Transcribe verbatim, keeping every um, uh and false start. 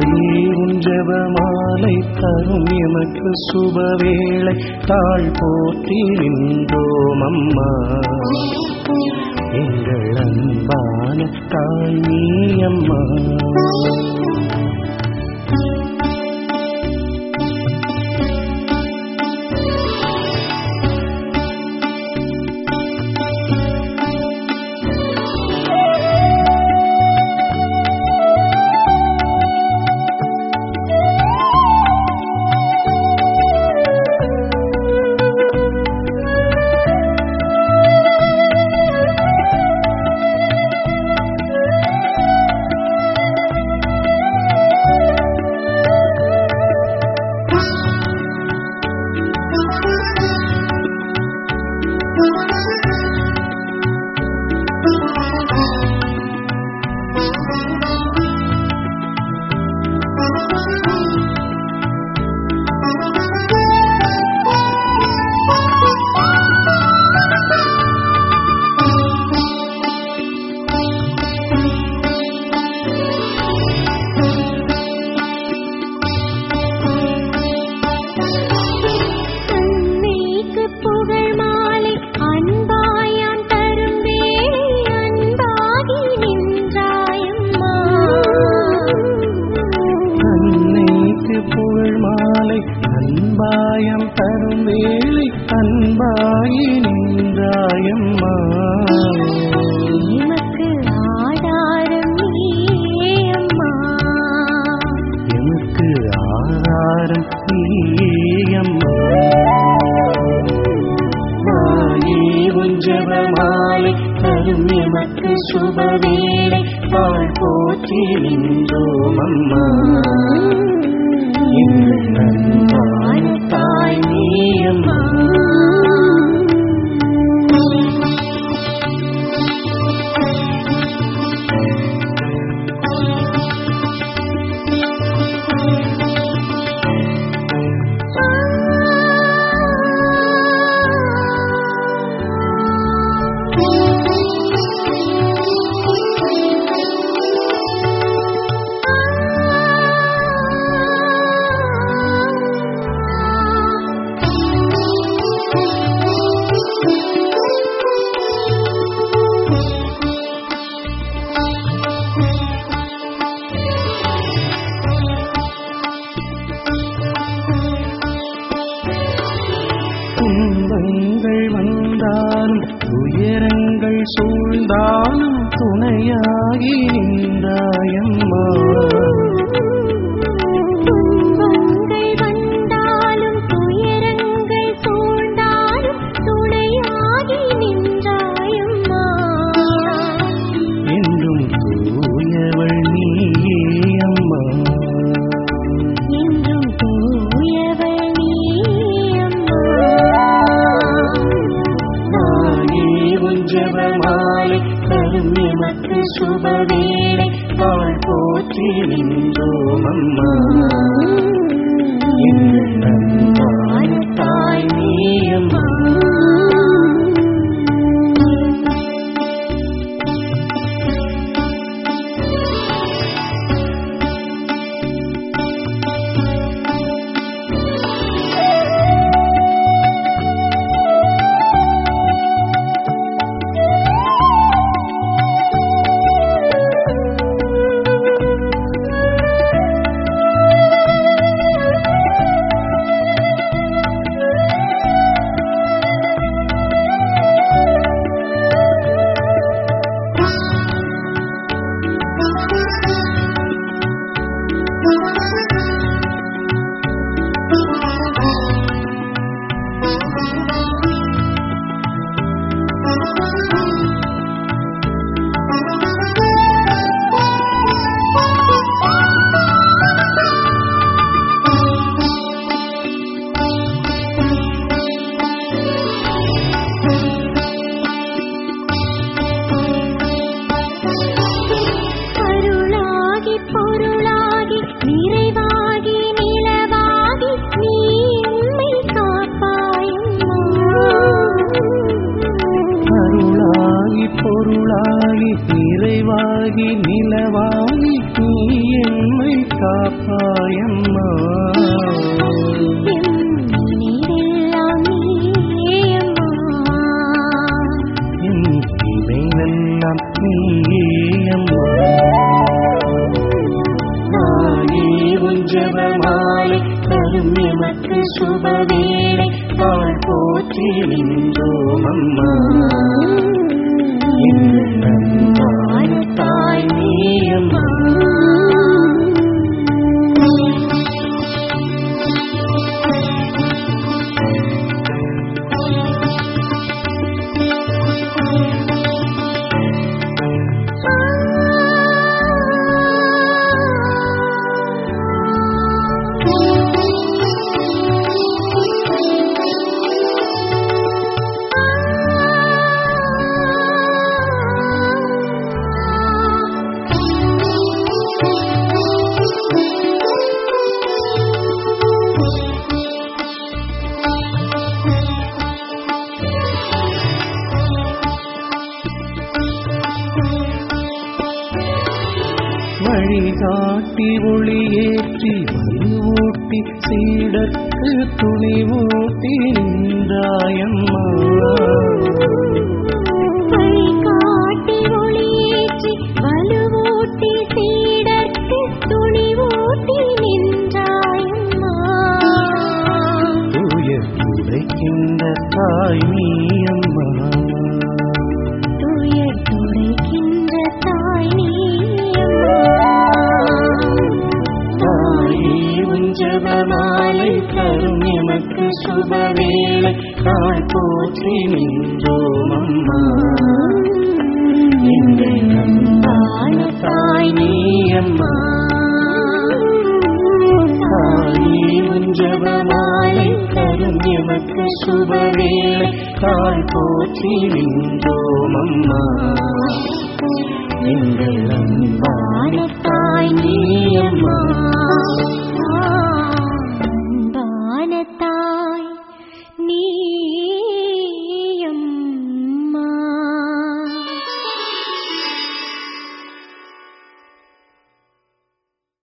தாயே உன் ஜெபமாலை தரும் எமக்கு சுபவேளை தாழ் போற்றி நின்றோம் அம்மா. எங்கள் அன்பான தாய் நீ அம்மா. அன்பாயம் தரும் வேளை அன்பாயி நின்றாயம்மா. எமக்கு ஆதாரம் நீயே அம்மா. எமக்கு ஆதாரம் நீயே அம்மா. தாயே உன் ஜெபமாலை தரும் எமக்கு சுபவேளை தாழ் போற்றி நின்றோம் அம்மா. எங்கள் அன்பான தாய் நீ அம்மா. துன்பங்கள் வந்தாலும் துயரங்கள் சூழ்ந்தாலும் துணையாகி நின்றாயம்மா. துன்பங்கள் வந்தாலும் துயரங்கள் சூழ்ந்தாலும் துணையாகி நின்றாயம்மா. என்றும் தூயவள் நீயே அம்மா. என்றும் தூயவள் நீயே அம்மா. ஜெபமாலை தரும் எமக்கு சுபவேளை தாழ் போற்றி நின்றோம் அம்மா. எங்கள் அன்பான தாய் நீ அம்மா. பொருளாகி நிறைவாகி நிலவாகி நீ என்னை காப்பாயம்மா. நினைவெல்லாம் நீயம்மா, என் நினைவெல்லாம் நீயம்மா. தாயே உன் ஜெபமாலை தரும் எமக்கு சுபவேளை தாழ் போற்றி நின்றோம் அம்மா. எங்கள் அன்பான தாய் நீயம்மா. வழிகாட்டி ஒளியேற்றி வலுவூட்டி சீடற்கு துணிவூட்டி நின்றாயம்மா. வழிகாட்டி ஒளியேற்றி வலுவூட்டி சீடற்கு துணிவூட்டி நின்றாயம்மா. துயர் துடைக்கின்ற தாய் நீயம்மா. துயர் துடைக்கின்ற தாய் நீயம்மா. தாயே உன் ஜெபமாலை தரும் எமக்கு சுபவேளை தாழ் போற்றி நின்றோம் அம்மா. எங்கள் அன்பான தாய் நீயம்மா. தாயே உன் ஜெபமாலை தரும் எமக்கு சுபவேளை தாழ் போற்றி நின்றோம் அம்மா. எங்கள் அன்பான தாய் நீயம்மா.